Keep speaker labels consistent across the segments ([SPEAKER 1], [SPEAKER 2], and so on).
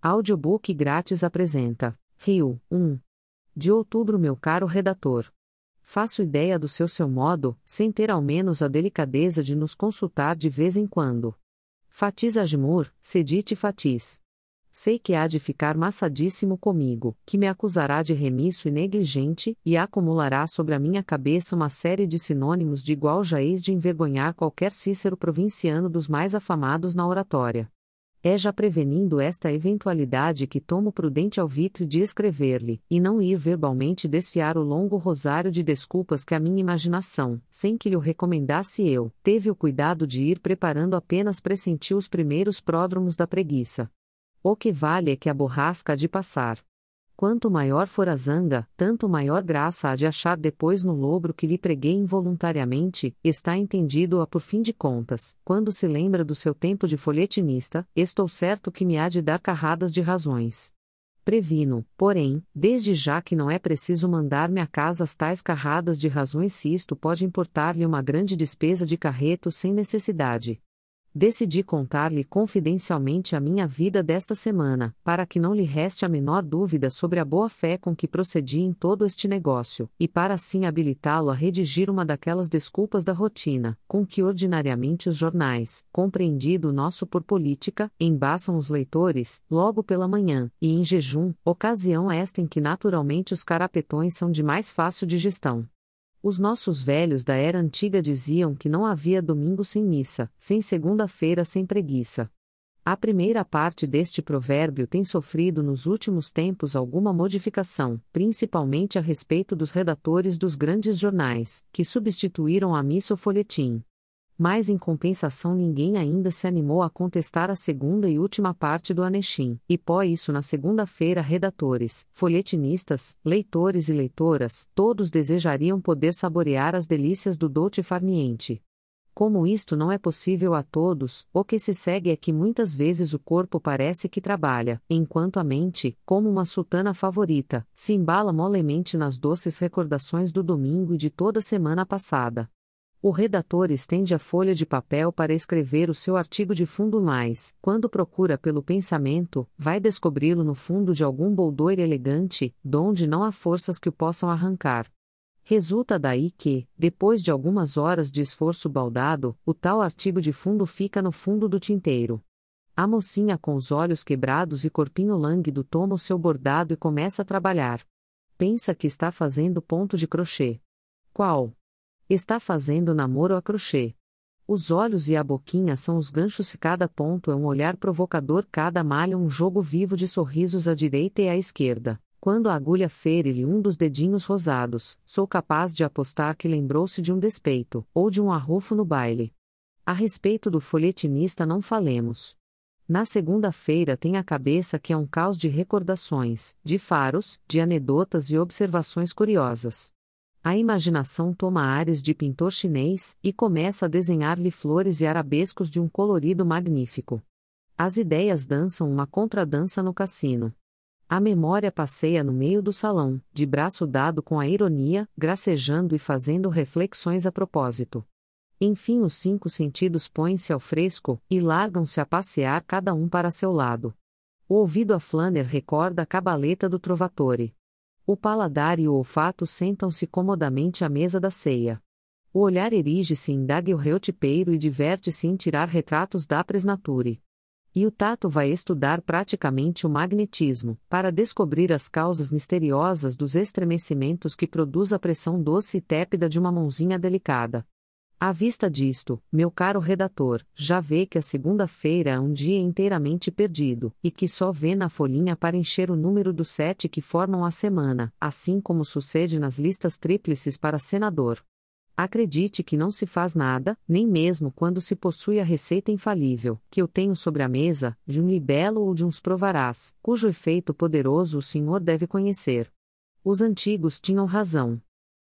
[SPEAKER 1] Audiobook grátis apresenta Rio, 1 de outubro. Meu caro redator. Faço ideia do seu modo, sem ter ao menos a delicadeza de nos consultar de vez em quando. Fatiz Ajmur, Sedite Fatiz. Sei que há de ficar maçadíssimo comigo, que me acusará de remisso e negligente, e acumulará sobre a minha cabeça uma série de sinônimos de igual jaez de envergonhar qualquer Cícero provinciano dos mais afamados na oratória. É já prevenindo esta eventualidade que tomo prudente alvitre de escrever-lhe, e não ir verbalmente desfiar o longo rosário de desculpas que a minha imaginação, sem que lhe o recomendasse eu, teve o cuidado de ir preparando apenas pressentiu os primeiros pródromos da preguiça. O que vale é que a borrasca há de passar. Quanto maior for a zanga, tanto maior graça há de achar depois no logro que lhe preguei involuntariamente, está entendido-a por fim de contas, quando se lembra do seu tempo de folhetinista, estou certo que me há de dar carradas de razões. Previno, porém, desde já que não é preciso mandar-me a casa as tais carradas de razões se isto pode importar-lhe uma grande despesa de carreto sem necessidade. Decidi contar-lhe confidencialmente a minha vida desta semana, para que não lhe reste a menor dúvida sobre a boa-fé com que procedi em todo este negócio, e para assim habilitá-lo a redigir uma daquelas desculpas da rotina, com que ordinariamente os jornais, compreendido o nosso por política, embaçam os leitores, logo pela manhã, e em jejum, ocasião esta em que naturalmente os carapetões são de mais fácil digestão. Os nossos velhos da era antiga diziam que não havia domingo sem missa, sem segunda-feira sem preguiça. A primeira parte deste provérbio tem sofrido nos últimos tempos alguma modificação, principalmente a respeito dos redatores dos grandes jornais, que substituíram a missa ou folhetim. Mas em compensação ninguém ainda se animou a contestar a segunda e última parte do anexim, e pó isso na segunda-feira redatores, folhetinistas, leitores e leitoras, todos desejariam poder saborear as delícias do dote farniente. Como isto não é possível a todos, o que se segue é que muitas vezes o corpo parece que trabalha, enquanto a mente, como uma sultana favorita, se embala molemente nas doces recordações do domingo e de toda a semana passada. O redator estende a folha de papel para escrever o seu artigo de fundo, mas, quando procura pelo pensamento, vai descobri-lo no fundo de algum boldoiro elegante, donde não há forças que o possam arrancar. Resulta daí que, depois de algumas horas de esforço baldado, o tal artigo de fundo fica no fundo do tinteiro. A mocinha com os olhos quebrados e corpinho lânguido toma o seu bordado e começa a trabalhar. Pensa que está fazendo ponto de crochê. Qual? Está fazendo namoro a crochê. Os olhos e a boquinha são os ganchos se cada ponto é um olhar provocador, cada malha um jogo vivo de sorrisos à direita e à esquerda. Quando a agulha fere-lhe um dos dedinhos rosados, sou capaz de apostar que lembrou-se de um despeito, ou de um arrufo no baile. A respeito do folhetinista não falemos. Na segunda-feira tem a cabeça que é um caos de recordações, de faros, de anedotas e observações curiosas. A imaginação toma ares de pintor chinês, e começa a desenhar-lhe flores e arabescos de um colorido magnífico. As ideias dançam uma contradança no cassino. A memória passeia no meio do salão, de braço dado com a ironia, gracejando e fazendo reflexões a propósito. Enfim os 5 sentidos põem-se ao fresco, e largam-se a passear cada um para seu lado. O ouvido a flaner recorda a cabaleta do Trovatore. O paladar e o olfato sentam-se comodamente à mesa da ceia. O olhar erige-se em daguerreotipeiro e diverte-se em tirar retratos da presnature. E o tato vai estudar praticamente o magnetismo, para descobrir as causas misteriosas dos estremecimentos que produz a pressão doce e tépida de uma mãozinha delicada. À vista disto, meu caro redator, já vê que a segunda-feira é um dia inteiramente perdido, e que só vê na folhinha para encher o número dos 7 que formam a semana, assim como sucede nas listas tríplices para senador. Acredite que não se faz nada, nem mesmo quando se possui a receita infalível, que eu tenho sobre a mesa, de um libelo ou de uns provarás, cujo efeito poderoso o senhor deve conhecer. Os antigos tinham razão.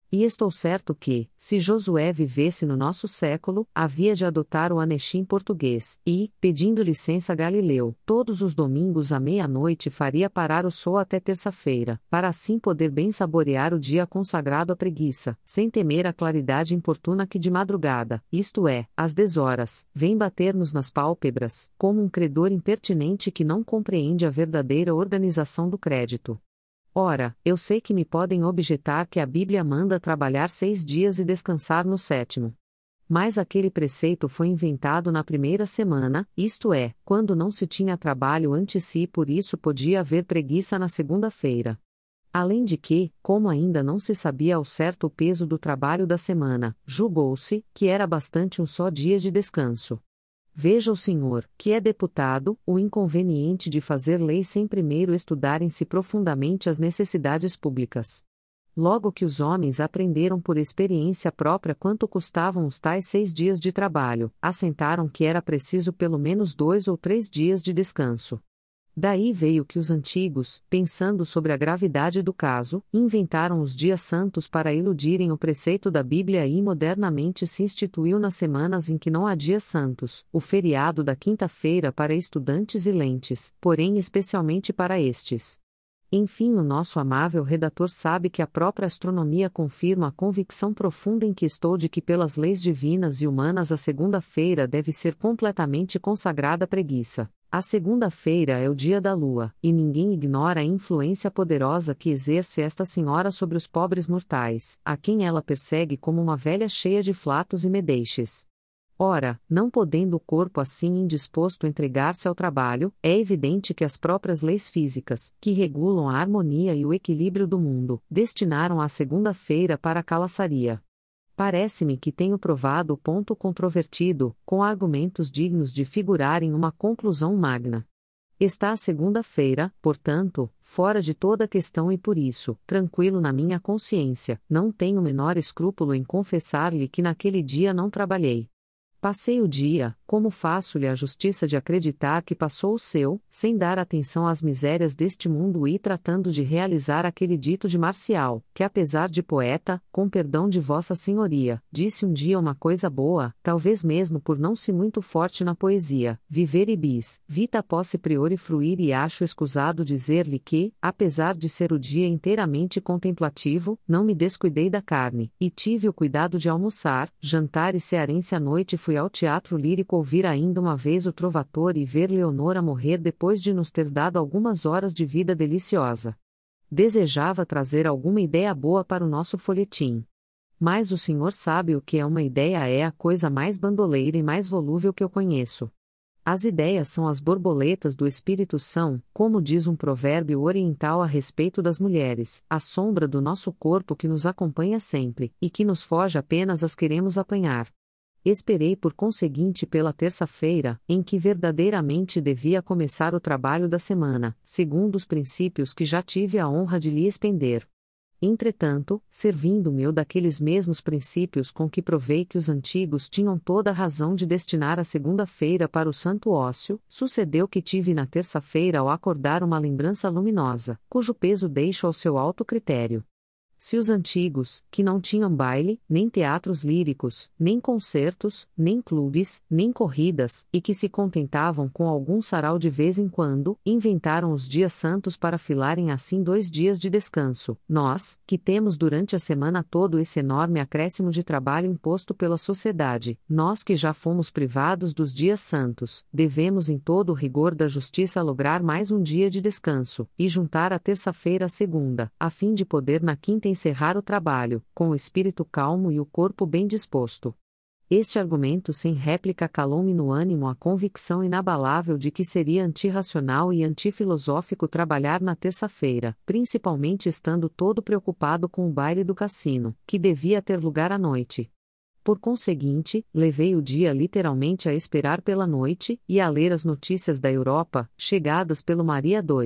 [SPEAKER 1] E estou certo que, se Josué vivesse no nosso século, havia de adotar o anechim português, e, pedindo licença a Galileu, todos os domingos à meia-noite faria parar o sol até terça-feira, para assim poder bem saborear o dia consagrado à preguiça, sem temer a claridade importuna que de madrugada, isto é, às 10 horas, vem bater-nos nas pálpebras, como um credor impertinente que não compreende a verdadeira organização do crédito. Ora, eu sei que me podem objetar que a Bíblia manda trabalhar 6 dias e descansar no sétimo. Mas aquele preceito foi inventado na primeira semana, isto é, quando não se tinha trabalho ante si e por isso podia haver preguiça na segunda-feira. Além de que, como ainda não se sabia ao certo o peso do trabalho da semana, julgou-se que era bastante um só dia de descanso. Veja o senhor, que é deputado, o inconveniente de fazer lei sem primeiro estudarem-se profundamente as necessidades públicas. Logo que os homens aprenderam por experiência própria quanto custavam os tais 6 dias de trabalho, assentaram que era preciso pelo menos 2 ou 3 dias de descanso. Daí veio que os antigos, pensando sobre a gravidade do caso, inventaram os dias santos para eludirem o preceito da Bíblia e modernamente se instituiu nas semanas em que não há dias santos, o feriado da quinta-feira para estudantes e lentes, porém especialmente para estes. Enfim, o nosso amável redator sabe que a própria astronomia confirma a convicção profunda em que estou de que pelas leis divinas e humanas a segunda-feira deve ser completamente consagrada à preguiça. A segunda-feira é o dia da lua, e ninguém ignora a influência poderosa que exerce esta senhora sobre os pobres mortais, a quem ela persegue como uma velha cheia de flatos e medeixes. Ora, não podendo o corpo assim indisposto entregar-se ao trabalho, é evidente que as próprias leis físicas, que regulam a harmonia e o equilíbrio do mundo, destinaram a segunda-feira para a calaçaria. Parece-me que tenho provado o ponto controvertido, com argumentos dignos de figurar em uma conclusão magna. Está a segunda-feira, portanto, fora de toda questão e por isso, tranquilo na minha consciência, não tenho o menor escrúpulo em confessar-lhe que naquele dia não trabalhei. Passei o dia, como faço-lhe a justiça de acreditar que passou o seu, sem dar atenção às misérias deste mundo e tratando de realizar aquele dito de Marcial, que apesar de poeta, com perdão de Vossa Senhoria, disse um dia uma coisa boa, talvez mesmo por não se muito forte na poesia, viver e bis, vita posse priori fruir e acho escusado dizer-lhe que, apesar de ser o dia inteiramente contemplativo, não me descuidei da carne, e tive o cuidado de almoçar, jantar e cearense à noite fui ao teatro lírico ouvir ainda uma vez o Trovatore e ver Leonora morrer depois de nos ter dado algumas horas de vida deliciosa. Desejava trazer alguma ideia boa para o nosso folhetim. Mas o senhor sabe o que é uma ideia, é a coisa mais bandoleira e mais volúvel que eu conheço. As ideias são as borboletas do espírito, são, como diz um provérbio oriental a respeito das mulheres, a sombra do nosso corpo que nos acompanha sempre, e que nos foge apenas as queremos apanhar. Esperei por conseguinte pela terça-feira, em que verdadeiramente devia começar o trabalho da semana, segundo os princípios que já tive a honra de lhe expender. Entretanto, servindo-me eu daqueles mesmos princípios com que provei que os antigos tinham toda a razão de destinar a segunda-feira para o santo ócio, sucedeu que tive na terça-feira ao acordar uma lembrança luminosa, cujo peso deixo ao seu alto critério. Se os antigos, que não tinham baile, nem teatros líricos, nem concertos, nem clubes, nem corridas, e que se contentavam com algum sarau de vez em quando, inventaram os dias santos para filarem assim 2 dias de descanso, nós, que temos durante a semana todo esse enorme acréscimo de trabalho imposto pela sociedade, nós que já fomos privados dos dias santos, devemos em todo o rigor da justiça lograr mais um dia de descanso, e juntar a terça-feira à segunda, a fim de poder na quinta encerrar o trabalho, com o espírito calmo e o corpo bem disposto. Este argumento sem réplica calou-me no ânimo a convicção inabalável de que seria antirracional e antifilosófico trabalhar na terça-feira, principalmente estando todo preocupado com o baile do cassino, que devia ter lugar à noite. Por conseguinte, levei o dia literalmente a esperar pela noite, e a ler as notícias da Europa, chegadas pelo Maria II.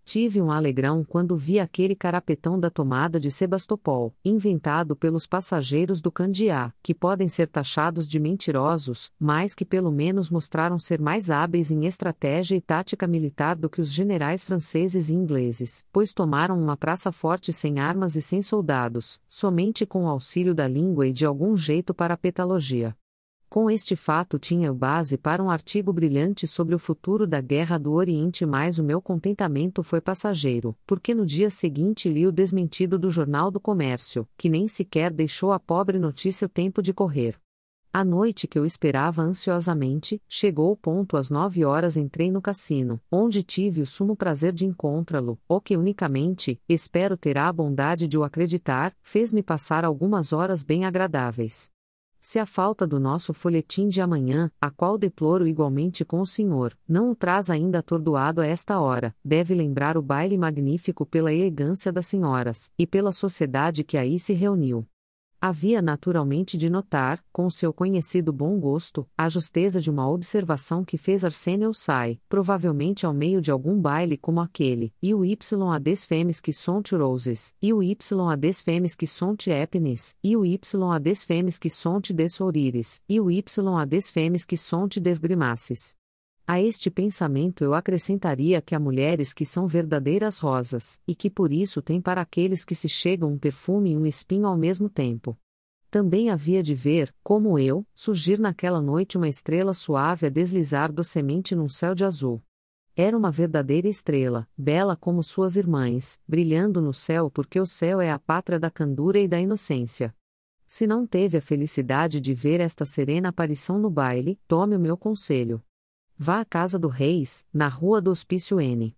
[SPEAKER 1] Tive um alegrão quando vi aquele carapetão da tomada de Sebastopol, inventado pelos passageiros do Candiá, que podem ser taxados de mentirosos, mas que pelo menos mostraram ser mais hábeis em estratégia e tática militar do que os generais franceses e ingleses, pois tomaram uma praça forte sem armas e sem soldados, somente com o auxílio da língua e de algum jeito para a petalogia. Com este fato tinha eu base para um artigo brilhante sobre o futuro da Guerra do Oriente, mas o meu contentamento foi passageiro, porque no dia seguinte li o desmentido do Jornal do Comércio, que nem sequer deixou a pobre notícia o tempo de correr. À noite que eu esperava ansiosamente, chegou o ponto às 9 horas entrei no cassino, onde tive o sumo prazer de encontrá-lo, o que unicamente, espero terá a bondade de o acreditar, fez-me passar algumas horas bem agradáveis. Se a falta do nosso folhetim de amanhã, a qual deploro igualmente com o senhor, não o traz ainda atordoado a esta hora, deve lembrar o baile magnífico pela elegância das senhoras, e pela sociedade que aí se reuniu. Havia naturalmente de notar, com seu conhecido bom gosto, a justeza de uma observação que fez Arsênio Sai, provavelmente ao meio de algum baile como aquele, e o y a des femmes qui sont roses, e o y a des femmes qui sont épines, e o y a des femmes qui sont des sourires, e o y a des femmes qui sont des grimaces. A este pensamento eu acrescentaria que há mulheres que são verdadeiras rosas, e que por isso têm para aqueles que se chegam um perfume e um espinho ao mesmo tempo. Também havia de ver, como eu, surgir naquela noite uma estrela suave a deslizar docemente num céu de azul. Era uma verdadeira estrela, bela como suas irmãs, brilhando no céu porque o céu é a pátria da candura e da inocência. Se não teve a felicidade de ver esta serena aparição no baile, tome o meu conselho. Vá à casa do Reis, na rua do Hospício N.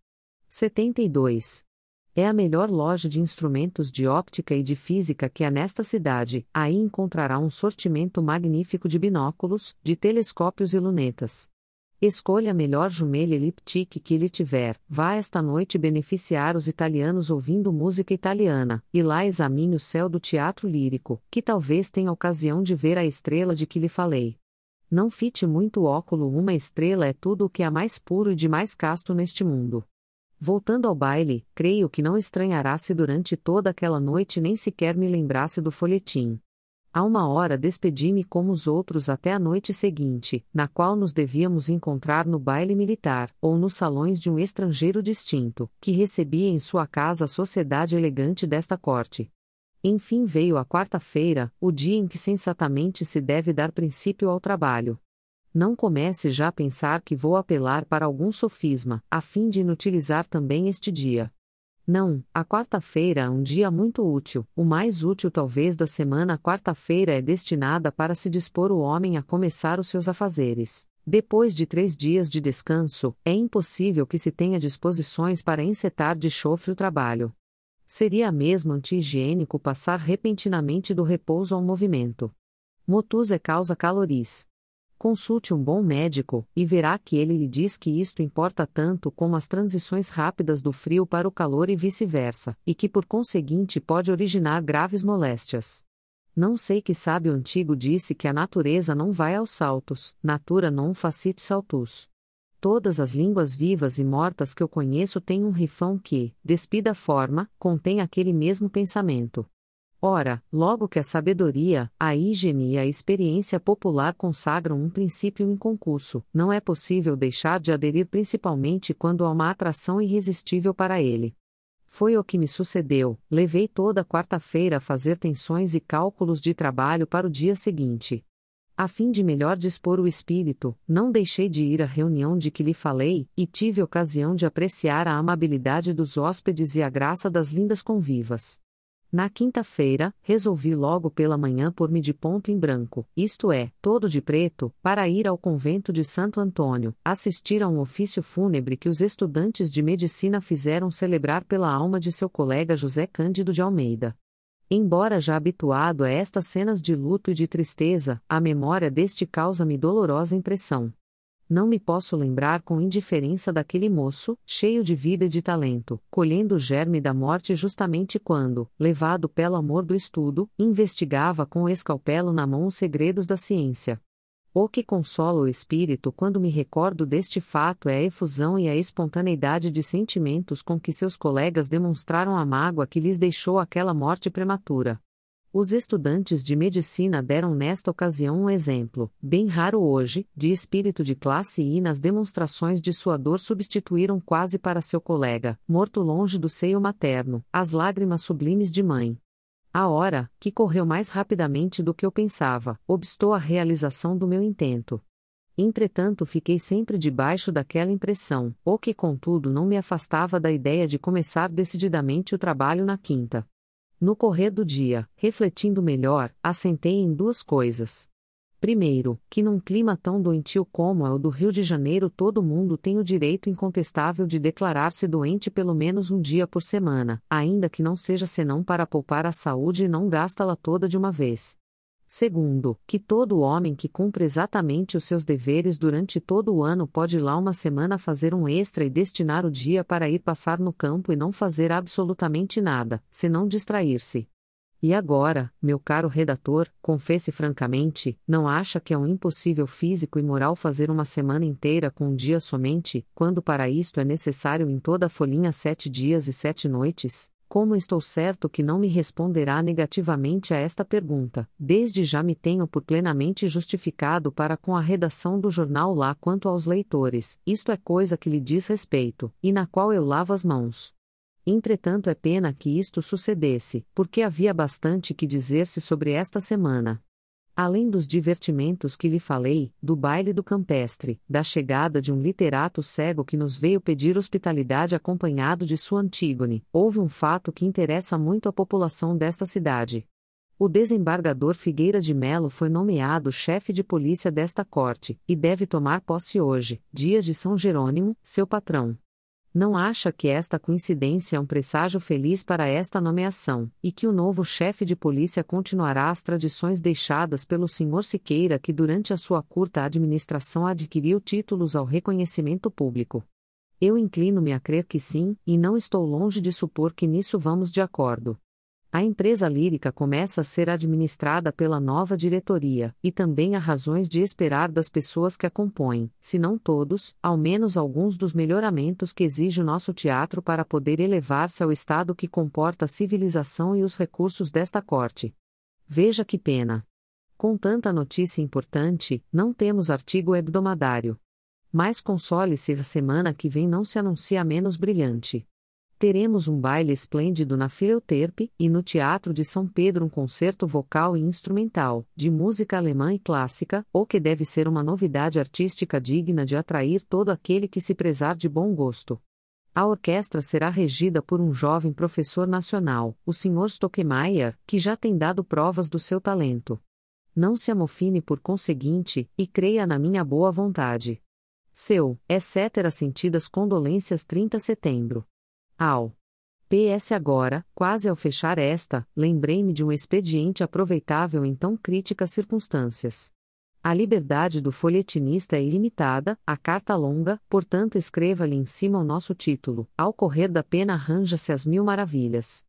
[SPEAKER 1] 72. É a melhor loja de instrumentos de óptica e de física que há nesta cidade, aí encontrará um sortimento magnífico de binóculos, de telescópios e lunetas. Escolha a melhor jumelle eliptique que lhe tiver, vá esta noite beneficiar os italianos ouvindo música italiana, e lá examine o céu do teatro lírico, que talvez tenha ocasião de ver a estrela de que lhe falei. Não fite muito o óculo, uma estrela é tudo o que há mais puro e de mais casto neste mundo. Voltando ao baile, creio que não estranhará se durante toda aquela noite nem sequer me lembrasse do folhetim. A 1 hora despedi-me como os outros até a noite seguinte, na qual nos devíamos encontrar no baile militar, ou nos salões de um estrangeiro distinto, que recebia em sua casa a sociedade elegante desta corte. Enfim veio a quarta-feira, o dia em que sensatamente se deve dar princípio ao trabalho. Não comece já a pensar que vou apelar para algum sofisma, a fim de inutilizar também este dia. Não, a quarta-feira é um dia muito útil, o mais útil talvez da semana. A quarta-feira é destinada para se dispor o homem a começar os seus afazeres. Depois de 3 dias de descanso, é impossível que se tenha disposições para encetar de chofre o trabalho. Seria mesmo anti-higiênico passar repentinamente do repouso ao movimento. Motus é causa caloris. Consulte um bom médico, e verá que ele lhe diz que isto importa tanto como as transições rápidas do frio para o calor e vice-versa, e que por conseguinte pode originar graves moléstias. Não sei que sábio antigo disse que a natureza não vai aos saltos, natura non facit saltus. Todas as línguas vivas e mortas que eu conheço têm um rifão que, despida a forma, contém aquele mesmo pensamento. Ora, logo que a sabedoria, a higiene e a experiência popular consagram um princípio em concurso, não é possível deixar de aderir, principalmente quando há uma atração irresistível para ele. Foi o que me sucedeu. Levei toda a quarta-feira a fazer tensões e cálculos de trabalho para o dia seguinte. A fim de melhor dispor o espírito, não deixei de ir à reunião de que lhe falei, e tive ocasião de apreciar a amabilidade dos hóspedes e a graça das lindas convivas. Na quinta-feira, resolvi logo pela manhã pôr-me de ponto em branco, isto é, todo de preto, para ir ao convento de Santo Antônio, assistir a um ofício fúnebre que os estudantes de medicina fizeram celebrar pela alma de seu colega José Cândido de Almeida. Embora já habituado a estas cenas de luto e de tristeza, a memória deste causa-me dolorosa impressão. Não me posso lembrar com indiferença daquele moço, cheio de vida e de talento, colhendo o germe da morte justamente quando, levado pelo amor do estudo, investigava com o escalpelo na mão os segredos da ciência. O que consola o espírito quando me recordo deste fato é a efusão e a espontaneidade de sentimentos com que seus colegas demonstraram a mágoa que lhes deixou aquela morte prematura. Os estudantes de medicina deram nesta ocasião um exemplo, bem raro hoje, de espírito de classe e nas demonstrações de sua dor substituíram quase para seu colega, morto longe do seio materno, as lágrimas sublimes de mãe. A hora, que correu mais rapidamente do que eu pensava, obstou a realização do meu intento. Entretanto, fiquei sempre debaixo daquela impressão, o que contudo não me afastava da ideia de começar decididamente o trabalho na quinta. No correr do dia, refletindo melhor, assentei em duas coisas. Primeiro, que num clima tão doentio como é o do Rio de Janeiro todo mundo tem o direito incontestável de declarar-se doente pelo menos um dia por semana, ainda que não seja senão para poupar a saúde e não gastá-la toda de uma vez. Segundo, que todo homem que cumpre exatamente os seus deveres durante todo o ano pode ir lá uma semana fazer um extra e destinar o dia para ir passar no campo e não fazer absolutamente nada, senão distrair-se. E agora, meu caro redator, confesse francamente, não acha que é um impossível físico e moral fazer uma semana inteira com um dia somente, quando para isto é necessário em toda a folhinha 7 dias e 7 noites? Como estou certo que não me responderá negativamente a esta pergunta, desde já me tenho por plenamente justificado para com a redação do jornal lá quanto aos leitores, isto é coisa que lhe diz respeito, e na qual eu lavo as mãos. Entretanto é pena que isto sucedesse, porque havia bastante que dizer-se sobre esta semana. Além dos divertimentos que lhe falei, do baile do campestre, da chegada de um literato cego que nos veio pedir hospitalidade acompanhado de sua Antígone, houve um fato que interessa muito a população desta cidade. O desembargador Figueira de Melo foi nomeado chefe de polícia desta corte, e deve tomar posse hoje, dia de São Jerônimo, seu patrão. Não acha que esta coincidência é um presságio feliz para esta nomeação, e que o novo chefe de polícia continuará as tradições deixadas pelo Sr. Siqueira que durante a sua curta administração adquiriu títulos ao reconhecimento público? Eu inclino-me a crer que sim, e não estou longe de supor que nisso vamos de acordo. A empresa lírica começa a ser administrada pela nova diretoria, e também há razões de esperar das pessoas que a compõem, se não todos, ao menos alguns dos melhoramentos que exige o nosso teatro para poder elevar-se ao estado que comporta a civilização e os recursos desta corte. Veja que pena. Com tanta notícia importante, não temos artigo hebdomadário. Mas console-se, a semana que vem não se anuncia menos brilhante. Teremos um baile esplêndido na Fileuterpe, e no Teatro de São Pedro um concerto vocal e instrumental, de música alemã e clássica, o que deve ser uma novidade artística digna de atrair todo aquele que se prezar de bom gosto. A orquestra será regida por um jovem professor nacional, o Sr. Stockmeier, que já tem dado provas do seu talento. Não se amofine por conseguinte, e creia na minha boa vontade. Seu, etc. Sentidas condolências 30 de setembro. Ao PS agora, quase ao fechar esta, lembrei-me de um expediente aproveitável em tão críticas circunstâncias. A liberdade do folhetinista é ilimitada, a carta longa, portanto escreva-lhe em cima o nosso título, ao correr da pena arranja-se as mil maravilhas.